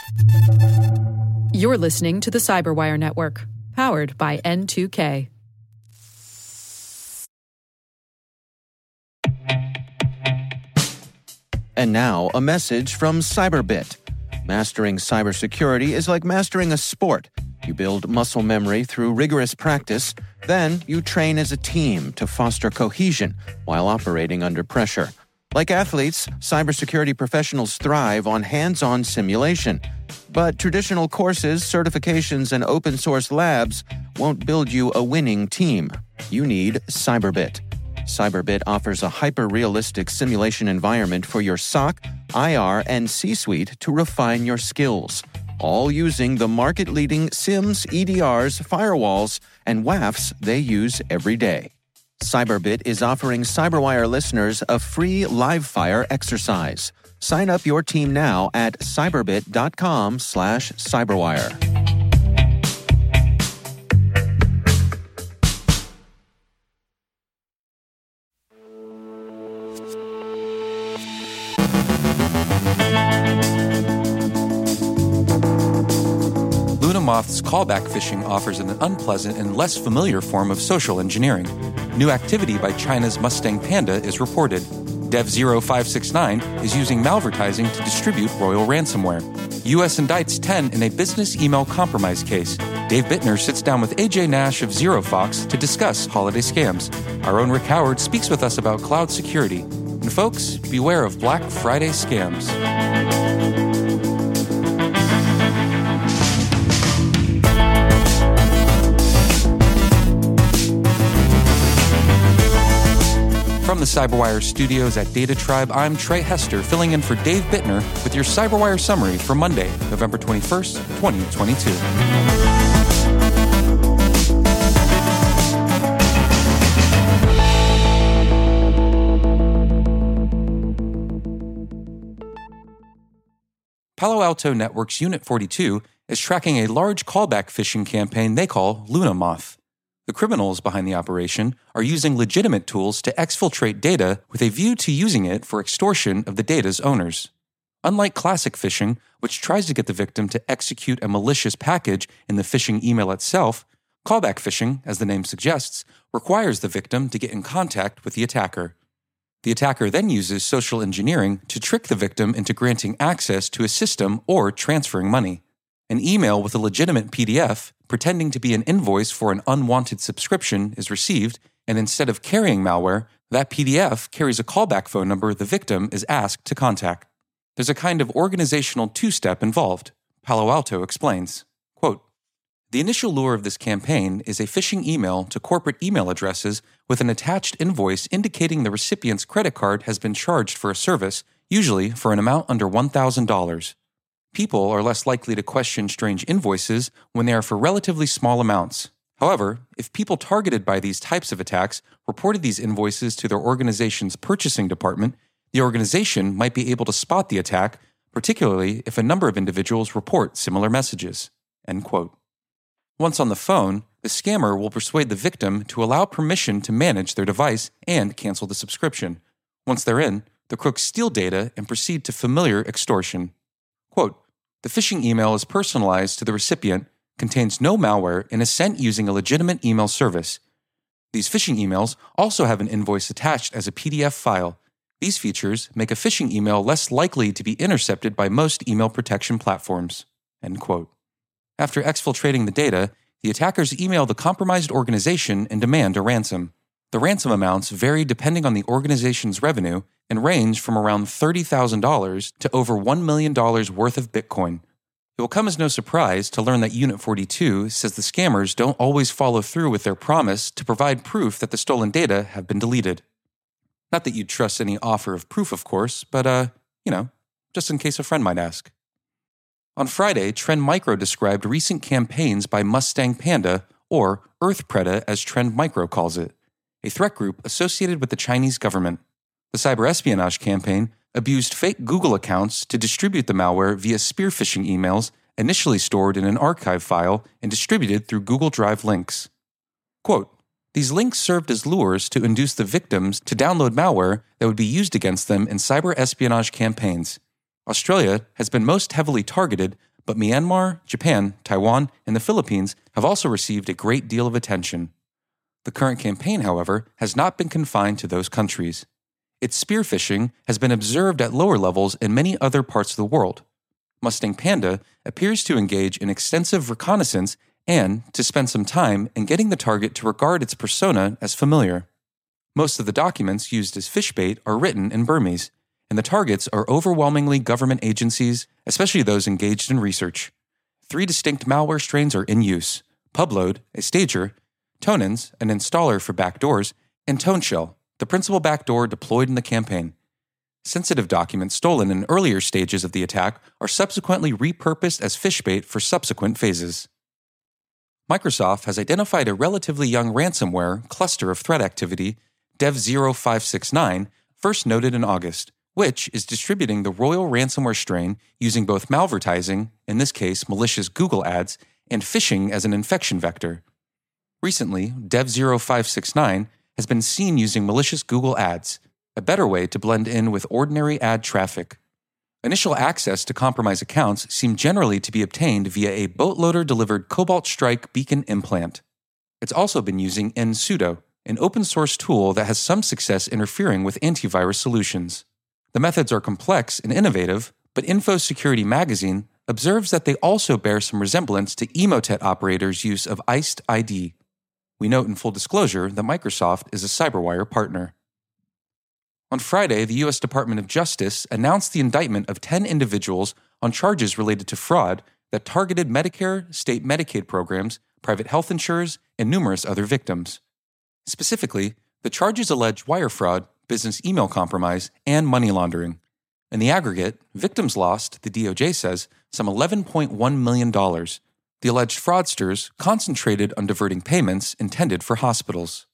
You're listening to the Cyberwire Network, powered by N2K. And now, a message from Cyberbit. Mastering cybersecurity is like mastering a sport. You build muscle memory through rigorous practice, then you train as a team to foster cohesion while operating under pressure. Like athletes, cybersecurity professionals thrive on hands-on simulation. But traditional courses, certifications, and open-source labs won't build you a winning team. You need Cyberbit. Cyberbit offers a hyper-realistic simulation environment for your SOC, IR, and C-suite to refine your skills, all using the market-leading SIMs, EDRs, firewalls, and WAFs they use every day. Cyberbit is offering Cyberwire listeners a free live-fire exercise. Sign up your team now at cyberbit.com/cyberwire. Moth's callback phishing offers an unpleasant and less familiar form of social engineering. New activity by China's Mustang Panda is reported. Dev0569 is using malvertising to distribute royal ransomware. U.S. indicts 10 in a business email compromise case. Dave Bittner sits down with AJ Nash of ZeroFox to discuss holiday scams. Our own Rick Howard speaks with us about cloud security. And folks, beware of Black Friday scams. From the Cyberwire studios at Data Tribe, I'm Trey Hester, filling in for Dave Bittner with your Cyberwire summary for Monday, November 21st, 2022. Palo Alto Networks Unit 42 is tracking a large callback phishing campaign they call Luna Moth. The criminals behind the operation are using legitimate tools to exfiltrate data with a view to using it for extortion of the data's owners. Unlike classic phishing, which tries to get the victim to execute a malicious package in the phishing email itself, callback phishing, as the name suggests, requires the victim to get in contact with the attacker. The attacker then uses social engineering to trick the victim into granting access to a system or transferring money. An email with a legitimate PDF, pretending to be an invoice for an unwanted subscription, is received, and instead of carrying malware, that PDF carries a callback phone number the victim is asked to contact. There's a kind of organizational two-step involved. Palo Alto explains, quote, "The initial lure of this campaign is a phishing email to corporate email addresses with an attached invoice indicating the recipient's credit card has been charged for a service, usually for an amount under $1,000. People are less likely to question strange invoices when they are for relatively small amounts. However, if people targeted by these types of attacks reported these invoices to their organization's purchasing department, the organization might be able to spot the attack, particularly if a number of individuals report similar messages." End quote. Once on the phone, the scammer will persuade the victim to allow permission to manage their device and cancel the subscription. Once they're in, the crooks steal data and proceed to familiar extortion. Quote, "The phishing email is personalized to the recipient, contains no malware, and is sent using a legitimate email service. These phishing emails also have an invoice attached as a PDF file. These features make a phishing email less likely to be intercepted by most email protection platforms." End quote. After exfiltrating the data, the attackers email the compromised organization and demand a ransom. The ransom amounts vary depending on the organization's revenue and range from around $30,000 to over $1 million worth of Bitcoin. It will come as no surprise to learn that Unit 42 says the scammers don't always follow through with their promise to provide proof that the stolen data have been deleted. Not that you'd trust any offer of proof, of course, but, just in case a friend might ask. On Friday, Trend Micro described recent campaigns by Mustang Panda, or Earth Preda as Trend Micro calls it, a threat group associated with the Chinese government. The cyber espionage campaign abused fake Google accounts to distribute the malware via spear phishing emails initially stored in an archive file and distributed through Google Drive links. Quote, "These links served as lures to induce the victims to download malware that would be used against them in cyber espionage campaigns. Australia has been most heavily targeted, But Myanmar, Japan, Taiwan, and the Philippines have also received a great deal of attention. The current campaign, however, has not been confined to those countries. Its spearfishing has been observed at lower levels in many other parts of the world. Mustang Panda appears to engage in extensive reconnaissance and to spend some time in getting the target to regard its persona as familiar. Most of the documents used as fish bait are written in Burmese, and the targets are overwhelmingly government agencies, especially those engaged in research. 3 distinct malware strains are in use: Pubload, a stager, Tonans, an installer for backdoors, and ToneShell, the principal backdoor deployed in the campaign. Sensitive documents stolen in earlier stages of the attack are subsequently repurposed as fish bait for subsequent phases. Microsoft has identified a relatively young ransomware cluster of threat activity, Dev0569, first noted in August, which is distributing the Royal ransomware strain using both malvertising, in this case malicious Google ads, and phishing as an infection vector. Recently, Dev0569 has been seen using malicious Google ads, a better way to blend in with ordinary ad traffic. Initial access to compromised accounts seem generally to be obtained via a bootloader-delivered Cobalt Strike beacon implant. It's also been using nsudo, an open-source tool that has some success interfering with antivirus solutions. The methods are complex and innovative, but Info Security Magazine observes that they also bear some resemblance to Emotet operators' use of Iced ID. We note in full disclosure that Microsoft is a CyberWire partner. On Friday, the U.S. Department of Justice announced the indictment of 10 individuals on charges related to fraud that targeted Medicare, state Medicaid programs, private health insurers, and numerous other victims. Specifically, the charges allege wire fraud, business email compromise, and money laundering. In the aggregate, victims lost, the DOJ says, some $11.1 million. The alleged fraudsters concentrated on diverting payments intended for hospitals.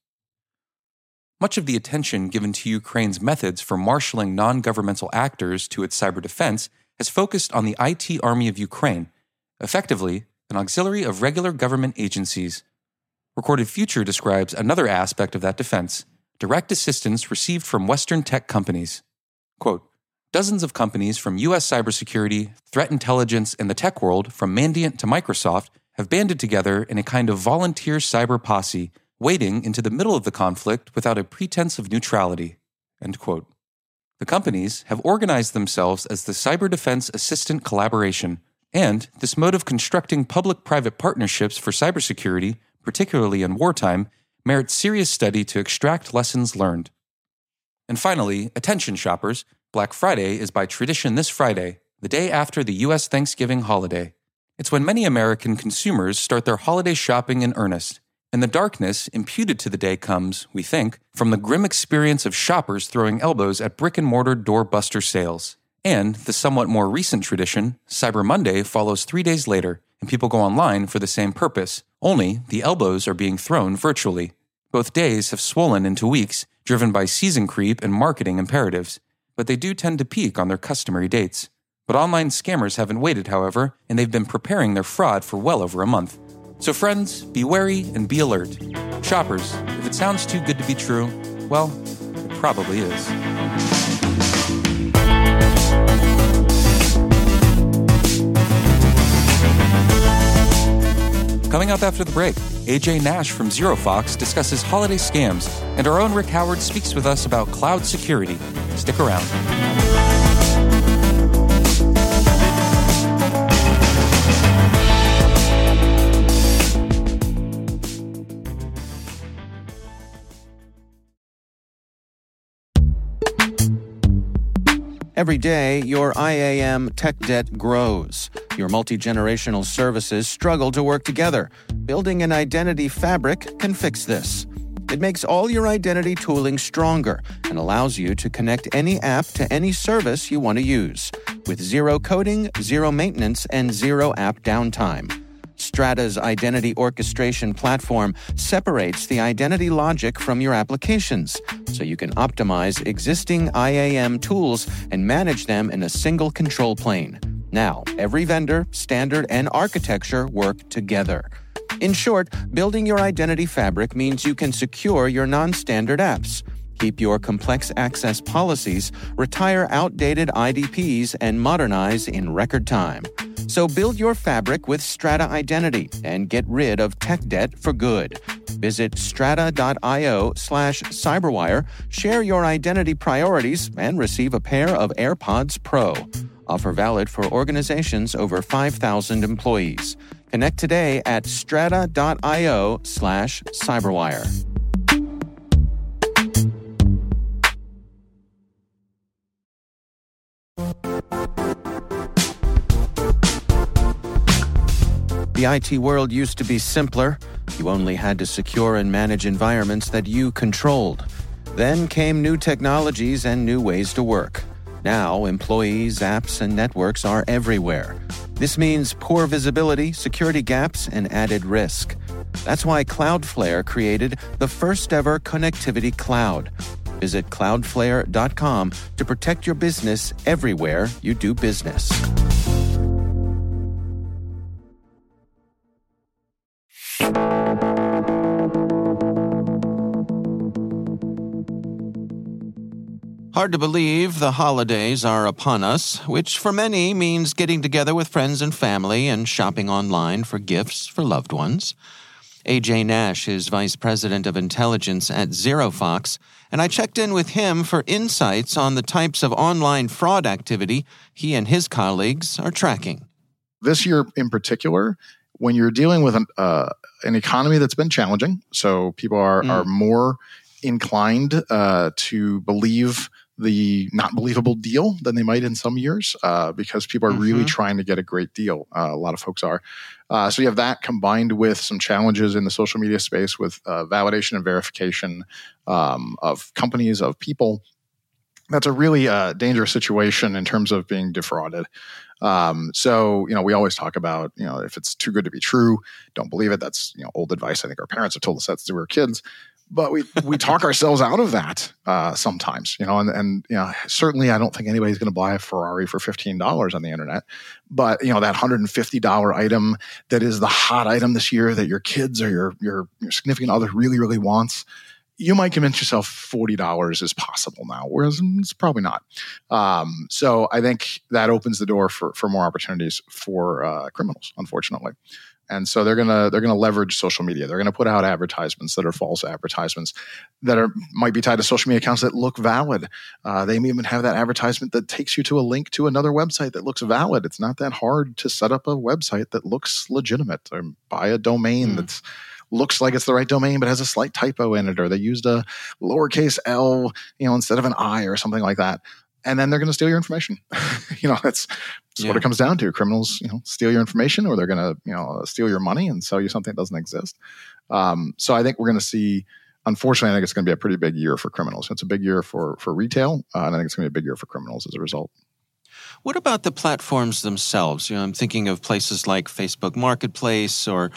Much of the attention given to Ukraine's methods for marshaling non-governmental actors to its cyber defense has focused on the IT Army of Ukraine, effectively an auxiliary of regular government agencies. Recorded Future describes another aspect of that defense: direct assistance received from Western tech companies. Quote, dozens of companies from U.S. cybersecurity, threat intelligence, and the tech world, from Mandiant to Microsoft, have banded together in a kind of volunteer cyber posse, wading into the middle of the conflict without a pretense of neutrality. End quote. The companies have organized themselves as the Cyber Defense Assistant Collaboration, and this mode of constructing public-private partnerships for cybersecurity, particularly in wartime, merits serious study to extract lessons learned. And finally, attention shoppers, Black Friday is by tradition this Friday, the day after the U.S. Thanksgiving holiday. It's when many American consumers start their holiday shopping in earnest, and the darkness imputed to the day comes, we think, from the grim experience of shoppers throwing elbows at brick-and-mortar doorbuster sales. And the somewhat more recent tradition, Cyber Monday, follows 3 days later, and people go online for the same purpose, only the elbows are being thrown virtually. Both days have swollen into weeks, driven by season creep and marketing imperatives, but they do tend to peak on their customary dates. But online scammers haven't waited, however, and they've been preparing their fraud for well over a month. So friends, be wary and be alert. Shoppers, if it sounds too good to be true, well, it probably is. Coming up after the break, AJ Nash from ZeroFox discusses holiday scams, and our own Rick Howard speaks with us about cloud security. Stick around. Every day, your IAM tech debt grows. Your multi-generational services struggle to work together. Building an identity fabric can fix this. It makes all your identity tooling stronger and allows you to connect any app to any service you want to use, with zero coding, zero maintenance, and zero app downtime. Strata's identity orchestration platform separates the identity logic from your applications, so you can optimize existing IAM tools and manage them in a single control plane. Now, every vendor, standard, and architecture work together. In short, building your identity fabric means you can secure your non-standard apps, keep your complex access policies, retire outdated IDPs, and modernize in record time. So build your fabric with Strata Identity and get rid of tech debt for good. Visit strata.io/cyberwire, share your identity priorities, and receive a pair of AirPods Pro. Offer valid for organizations over 5,000 employees. Connect today at strata.io/cyberwire. The IT world used to be simpler. You only had to secure and manage environments that you controlled. Then came new technologies and new ways to work. Now, employees, apps, and networks are everywhere. This means poor visibility, security gaps, and added risk. That's why Cloudflare created the first-ever connectivity cloud. Visit cloudflare.com to protect your business everywhere you do business. Hard to believe the holidays are upon us, which for many means getting together with friends and family and shopping online for gifts for loved ones. AJ Nash is Vice President of Intelligence at ZeroFox, and I checked in with him for insights on the types of online fraud activity he and his colleagues are tracking. This year in particular, when you're dealing with an economy that's been challenging, so people are more inclined to believe the not believable deal than they might in some years because people are really trying to get a great deal. A lot of folks are. So you have that combined with some challenges in the social media space with validation and verification of companies, of people. That's a really dangerous situation in terms of being defrauded. So, we always talk about, if it's too good to be true, don't believe it. That's, old advice. I think our parents have told us that since we were kids. But we talk ourselves out of that sometimes, and certainly I don't think anybody's going to buy a Ferrari for $15 on the internet. But, that $150 item that is the hot item this year that your kids or your significant other really, really wants, you might convince yourself $40 is possible now, whereas it's probably not. So I think that opens the door for more opportunities for criminals, unfortunately. And so they're gonna leverage social media. They're gonna put out advertisements that are false advertisements that might be tied to social media accounts that look valid. They may even have that advertisement that takes you to a link to another website that looks valid. It's not that hard to set up a website that looks legitimate, or buy a domain that looks like it's the right domain but has a slight typo in it, or they used a lowercase l, instead of an I or something like that. And then they're going to steal your information. That's what it comes down to. Criminals, steal your information, or they're going to, steal your money and sell you something that doesn't exist. So I think we're going to see, unfortunately, I think it's going to be a pretty big year for criminals. It's a big year for retail, and I think it's going to be a big year for criminals as a result. What about the platforms themselves? I'm thinking of places like Facebook Marketplace or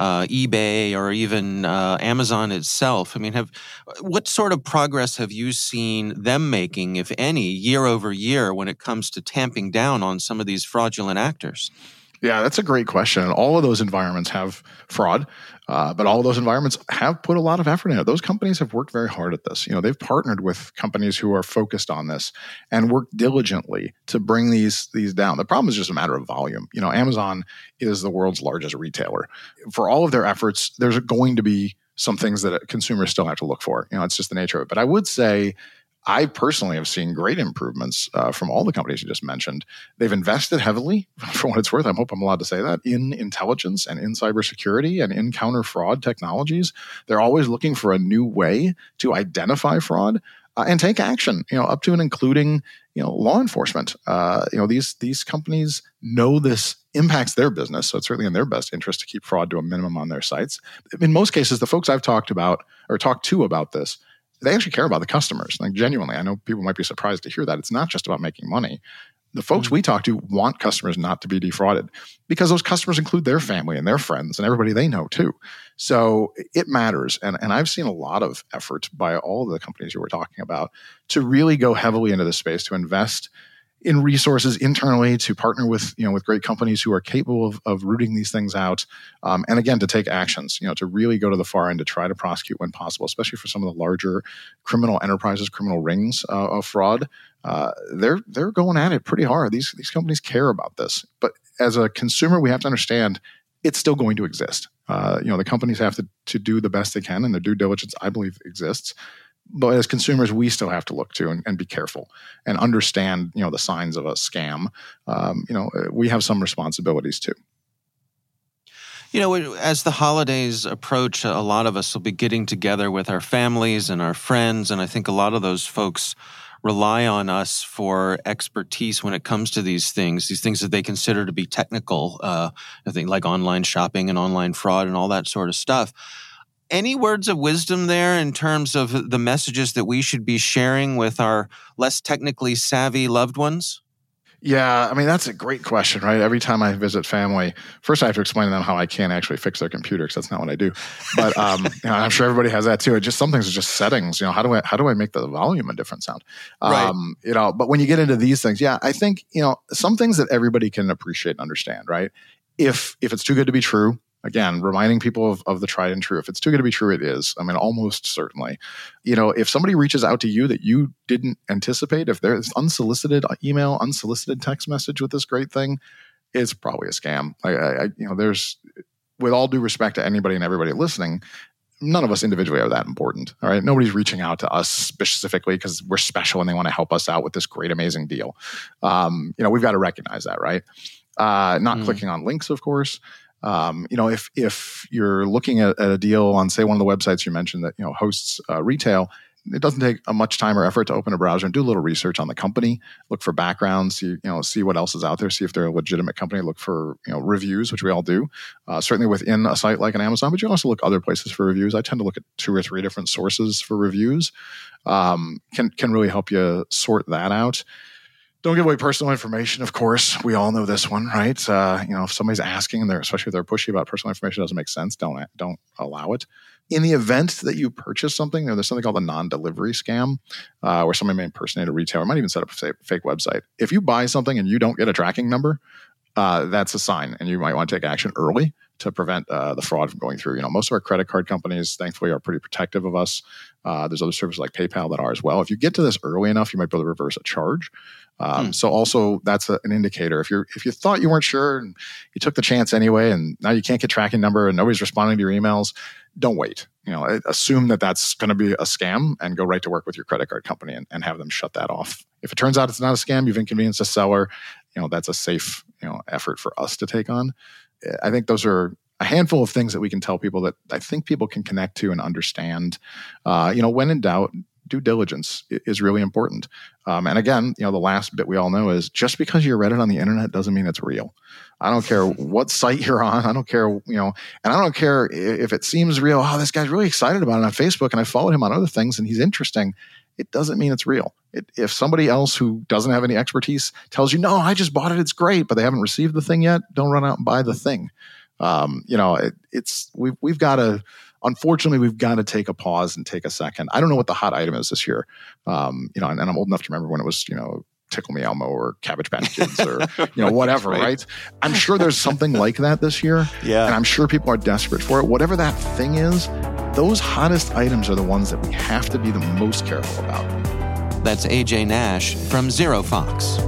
eBay or even Amazon itself. I mean, what sort of progress have you seen them making, if any, year over year when it comes to tamping down on some of these fraudulent actors? Yeah, that's a great question. And all of those environments have fraud, but all of those environments have put a lot of effort in it. Those companies have worked very hard at this. They've partnered with companies who are focused on this and worked diligently to bring these down. The problem is just a matter of volume. Amazon is the world's largest retailer. For all of their efforts, there's going to be some things that consumers still have to look for. It's just the nature of it. But I would say I personally have seen great improvements from all the companies you just mentioned. They've invested heavily, for what it's worth, I hope I'm allowed to say that, in intelligence and in cybersecurity and in counter fraud technologies. They're always looking for a new way to identify fraud and take action, up to and including, law enforcement. These companies know this impacts their business, so it's certainly in their best interest to keep fraud to a minimum on their sites. In most cases, the folks I've talked to about this, they actually care about the customers. Like, genuinely, I know people might be surprised to hear that. It's not just about making money. The folks we talk to want customers not to be defrauded because those customers include their family and their friends and everybody they know too. So it matters. And I've seen a lot of effort by all of the companies you were talking about to really go heavily into this space, to invest in resources internally to partner with, with great companies who are capable of rooting these things out. And again, to take actions, to really go to the far end to try to prosecute when possible, especially for some of the larger criminal enterprises, criminal rings of fraud. They're going at it pretty hard. These companies care about this. But as a consumer, we have to understand it's still going to exist. The companies have to do the best they can, and their due diligence, I believe, exists. But as consumers, we still have to look to and be careful and understand, the signs of a scam. We have some responsibilities too. As the holidays approach, a lot of us will be getting together with our families and our friends, and I think a lot of those folks rely on us for expertise when it comes to these things that they consider to be technical, I think like online shopping and online fraud and all that sort of stuff. Any words of wisdom there in terms of the messages that we should be sharing with our less technically savvy loved ones? Yeah, I mean, that's a great question, right? Every time I visit family, first I have to explain to them how I can't actually fix their computer because that's not what I do. But I'm sure everybody has that too. Some things are just settings. How do I make the volume a different sound? Right. But when you get into these things, I think some things that everybody can appreciate and understand, right? If it's too good to be true. Again, reminding people of the tried and true. If it's too good to be true, it is. I mean, almost certainly. If somebody reaches out to you that you didn't anticipate, if there's unsolicited email, unsolicited text message with this great thing, it's probably a scam. There's, with all due respect to anybody and everybody listening, none of us individually are that important. All right. Nobody's reaching out to us specifically because we're special and they want to help us out with this great, amazing deal. We've got to recognize that, right? Not clicking on links, of course. If you're looking at a deal on, say, one of the websites you mentioned that, hosts retail, it doesn't take much time or effort to open a browser and do a little research on the company, look for backgrounds, see what else is out there, see if they're a legitimate company, look for, reviews, which we all do, certainly within a site like an Amazon, but you can also look other places for reviews. I tend to look at 2 or 3 different sources for reviews, can really help you sort that out. Don't give away personal information, of course. We all know this one, right? If somebody's asking, and especially if they're pushy about personal information, it doesn't make sense. Don't allow it. In the event that you purchase something, there's something called a non-delivery scam, where somebody may impersonate a retailer, might even set up a fake website. If you buy something and you don't get a tracking number, that's a sign, and you might want to take action early to prevent the fraud from going through. Most of our credit card companies, thankfully, are pretty protective of us. There's other services like PayPal that are as well. If you get to this early enough, you might be able to reverse a charge. So also that's an indicator. If you thought you weren't sure and you took the chance anyway, and now you can't get tracking number and nobody's responding to your emails, don't wait. Assume that that's going to be a scam and go right to work with your credit card company and have them shut that off. If it turns out it's not a scam, you've inconvenienced a seller, that's a safe, effort for us to take on. I think those are a handful of things that we can tell people that I think people can connect to and understand. When in doubt, due diligence is really important. And again, the last bit we all know is just because you read it on the internet doesn't mean it's real. I don't care what site you're on. I don't care, and I don't care if it seems real. Oh, this guy's really excited about it on Facebook and I followed him on other things and he's interesting. It doesn't mean it's real. If somebody else who doesn't have any expertise tells you, no, I just bought it, it's great, but they haven't received the thing yet, don't run out and buy the thing. We've got to, unfortunately, we've got to take a pause and take a second. I don't know what the hot item is this year. And I'm old enough to remember when it was, Tickle Me Elmo or Cabbage Patch Kids or, whatever, right? I'm sure there's something like that this year. Yeah. And I'm sure people are desperate for it. Whatever that thing is, those hottest items are the ones that we have to be the most careful about. That's AJ Nash from ZeroFox.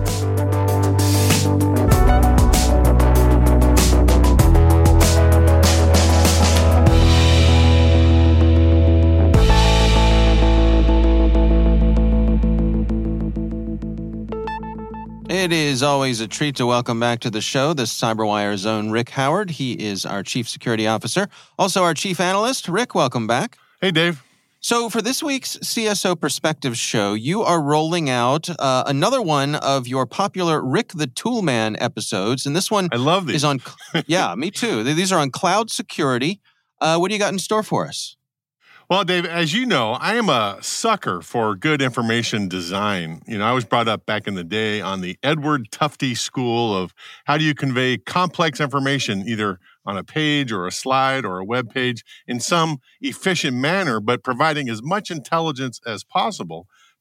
It is always a treat to welcome back to the show the CyberWire's own Rick Howard. He is our Chief Security Officer, also our Chief Analyst. Rick, welcome back. Hey, Dave. So for this week's CSO Perspective show, you are rolling out another one of your popular Rick the Toolman episodes. And this one I love these. is on, yeah, me too. These are on cloud security. What do you got in store for us? Well, Dave, as you know, I am a sucker for good information design. I was brought up back in the day on the Edward Tufte school of how do you convey complex information, either on a page or a slide or a web page in some efficient manner, but providing as much intelligence as possible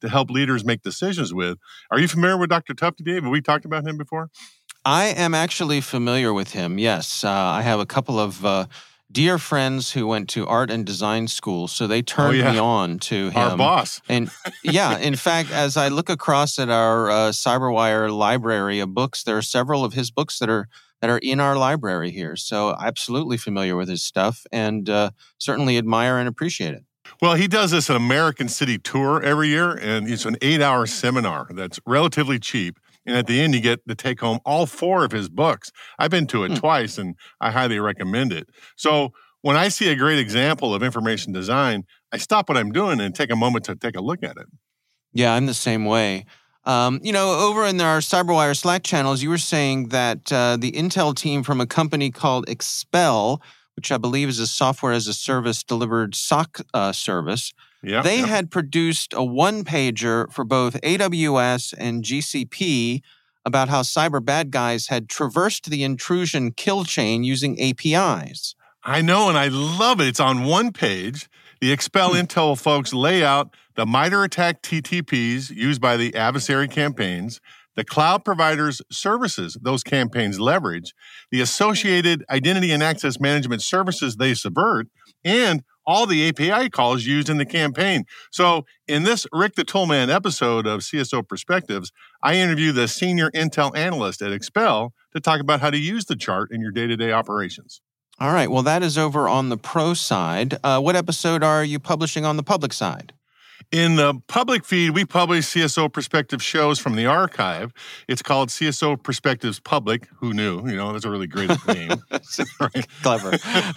to help leaders make decisions with. Are you familiar with Dr. Tufte, Dave? Have we talked about him before? I am actually familiar with him, yes. I have a couple of dear friends who went to art and design school, so they turned me on to him. Our boss. And yeah, in fact, as I look across at our CyberWire library of books, there are several of his books that are in our library here. So absolutely familiar with his stuff and certainly admire and appreciate it. Well, he does this American City tour every year, and it's an 8-hour seminar that's relatively cheap. And at the end, you get to take home all 4 of his books. I've been to it twice, and I highly recommend it. So when I see a great example of information design, I stop what I'm doing and take a moment to take a look at it. Yeah, I'm the same way. Over in our CyberWire Slack channels, you were saying that the Intel team from a company called Expel, which I believe is a software as a service delivered SOC service, they had produced a one-pager for both AWS and GCP about how cyber bad guys had traversed the intrusion kill chain using APIs. I know, and I love it. It's on one page. The Expel Intel folks lay out the MITRE ATT&CK TTPs used by the adversary campaigns, the cloud providers' services those campaigns leverage, the associated identity and access management services they subvert, and all the API calls used in the campaign. So in this Rick the Toolman episode of CSO Perspectives, I interview the senior Intel analyst at Expel to talk about how to use the chart in your day-to-day operations. All right. Well, that is over on the pro side. What episode are you publishing on the public side? In the public feed, we publish CSO Perspective shows from the archive. It's called CSO Perspectives Public. Who knew? That's a really great name. Right? Clever.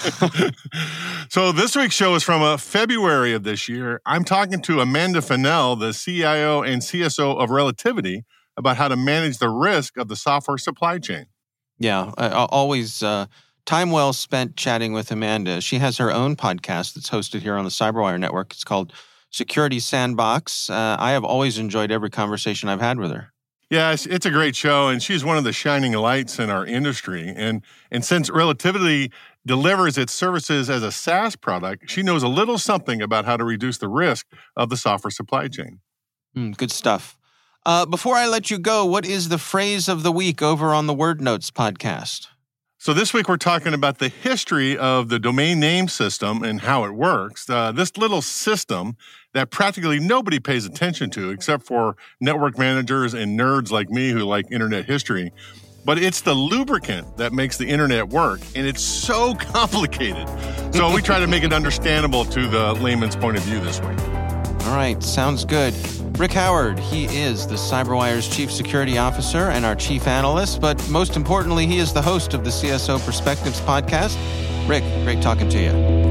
So this week's show is from February of this year. I'm talking to Amanda Fennell, the CIO and CSO of Relativity, about how to manage the risk of the software supply chain. Yeah, always time well spent chatting with Amanda. She has her own podcast that's hosted here on the CyberWire Network. It's called Security Sandbox. I have always enjoyed every conversation I've had with her. Yeah, it's a great show, and she's one of the shining lights in our industry. And since Relativity delivers its services as a SaaS product, she knows a little something about how to reduce the risk of the software supply chain. Good stuff. Before I let you go, what is the phrase of the week over on the Word Notes podcast? So this week we're talking about the history of the domain name system and how it works. This little system that practically nobody pays attention to except for network managers and nerds like me who like internet history. But it's the lubricant that makes the internet work, and it's so complicated. So we try to make it understandable to the layman's point of view this week. All right, sounds good. Rick Howard, he is the CyberWire's Chief Security Officer and our Chief Analyst, but most importantly, he is the host of the CSO Perspectives podcast. Rick, great talking to you.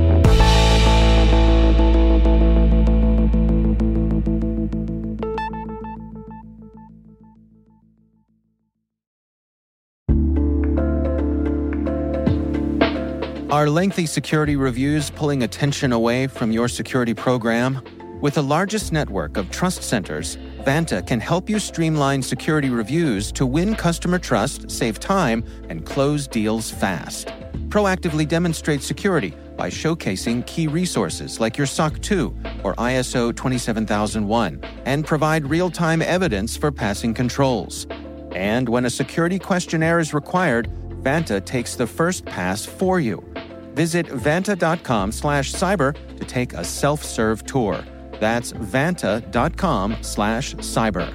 Are lengthy security reviews pulling attention away from your security program? With the largest network of trust centers, Vanta can help you streamline security reviews to win customer trust, save time, and close deals fast. Proactively demonstrate security by showcasing key resources like your SOC 2 or ISO 27001 and provide real-time evidence for passing controls. And when a security questionnaire is required, Vanta takes the first pass for you. Visit vanta.com/cyber to take a self-serve tour. That's vanta.com/cyber.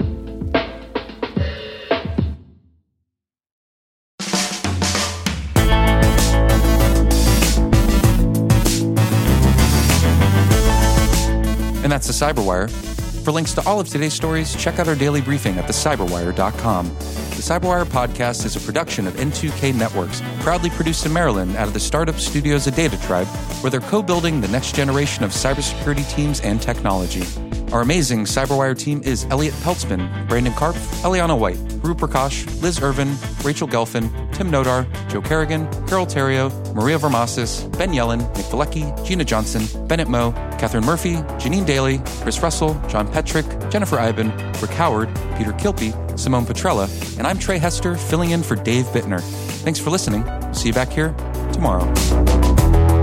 And that's the CyberWire. For links to all of today's stories, check out our daily briefing at thecyberwire.com. The CyberWire podcast is a production of N2K Networks, proudly produced in Maryland out of the startup studios of Data Tribe, where they're co-building the next generation of cybersecurity teams and technology. Our amazing CyberWire team is Elliot Peltzman, Brandon Karpf, Eliana White, Guru Prakash, Liz Irvin, Rachel Gelfin, Tim Nodar, Joe Kerrigan, Carol Terrio, Maria Vermasis, Ben Yellen, Nick Valecki, Gina Johnson, Bennett Moe, Catherine Murphy, Janine Daly, Chris Russell, John Petrick, Jennifer Iben, Rick Howard, Peter Kilpie, Simone Petrella, and I'm Trey Hester, filling in for Dave Bittner. Thanks for listening. See you back here tomorrow.